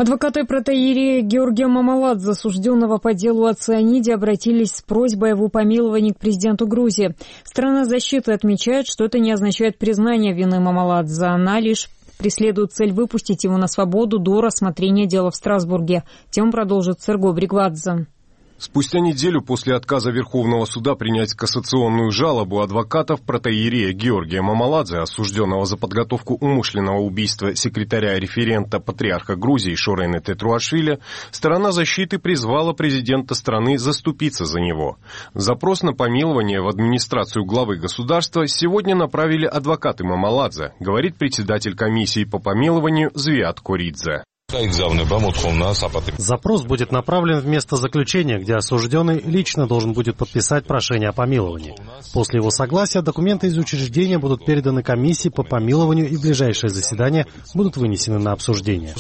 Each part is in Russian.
Адвокаты протоиерея Георгия Мамаладзе, осужденного по делу о цианиде, обратились с просьбой о его помиловании к президенту Грузии. Сторона защиты отмечает, что это не означает признание вины Мамаладзе. Она лишь преследует цель выпустить его на свободу до рассмотрения дела в Страсбурге. Тему продолжит Серго Бригвадзе. Спустя неделю после отказа Верховного суда принять кассационную жалобу адвокатов протоиерея Георгия Мамаладзе, осужденного за подготовку умышленного убийства секретаря-референта патриарха Грузии Шорены Тетруашвили, сторона защиты призвала президента страны заступиться за него. Запрос на помилование в администрацию главы государства сегодня направили адвокаты Мамаладзе, говорит председатель комиссии по помилованию Звиат Коридзе. Запрос будет направлен в место заключения, где осужденный лично должен будет подписать прошение о помиловании. После его согласия документы из учреждения будут переданы комиссии по помилованию и в ближайшее заседание будут вынесены на обсуждение.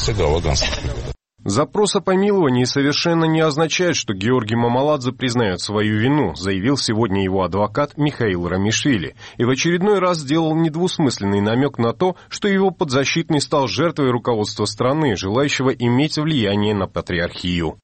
Запрос о помиловании совершенно не означает, что Георгий Мамаладзе признает свою вину, заявил сегодня его адвокат Михаил Рамишвили, и в очередной раз сделал недвусмысленный намек на то, что его подзащитный стал жертвой руководства страны, желающего иметь влияние на патриархию.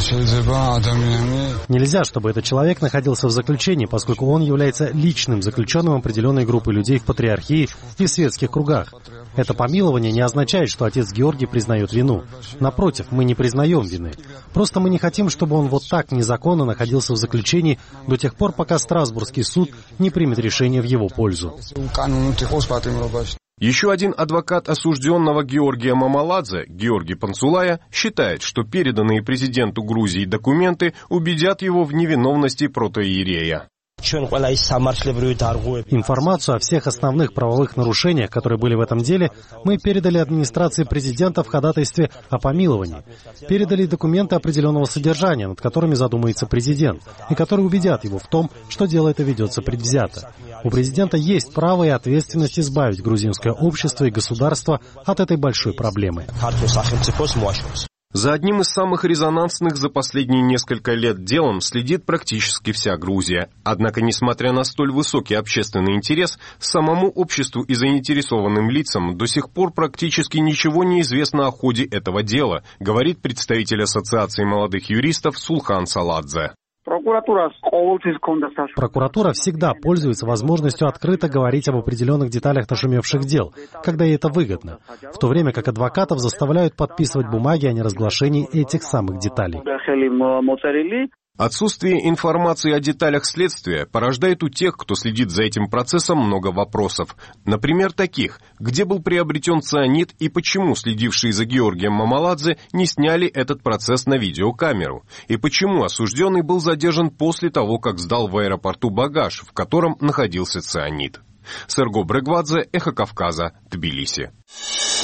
Нельзя, чтобы этот человек находился в заключении, поскольку он является личным заключенным определенной группы людей в патриархии и в светских кругах. Это помилование не означает, что отец Георгий признает вину. Напротив, мы не признаем вины. Просто мы не хотим, чтобы он вот так незаконно находился в заключении до тех пор, пока Страсбургский суд не примет решение в его пользу. Еще один адвокат осужденного Георгия Мамаладзе, Георгий Панцулая, считает, что переданные президенту Грузии документы убедят его в невиновности протоиерея. Информацию о всех основных правовых нарушениях, которые были в этом деле, мы передали администрации президента в ходатайстве о помиловании. Передали документы определенного содержания, над которыми задумается президент, и которые убедят его в том, что дело это ведется предвзято. У президента есть право и ответственность избавить грузинское общество и государство от этой большой проблемы. За одним из самых резонансных за последние несколько лет делом следит практически вся Грузия. Однако, несмотря на столь высокий общественный интерес, самому обществу и заинтересованным лицам до сих пор практически ничего не известно о ходе этого дела, говорит представитель Ассоциации молодых юристов Сулхан Саладзе. Прокуратура всегда пользуется возможностью открыто говорить об определенных деталях нашумевших дел, когда ей это выгодно, в то время как адвокатов заставляют подписывать бумаги о неразглашении этих самых деталей. Отсутствие информации о деталях следствия порождает у тех, кто следит за этим процессом, много вопросов. Например, таких: где был приобретен цианид и почему следившие за Георгием Мамаладзе не сняли этот процесс на видеокамеру? И почему осужденный был задержан после того, как сдал в аэропорту багаж, в котором находился цианид? Серго Бригвадзе, Эхо Кавказа, Тбилиси.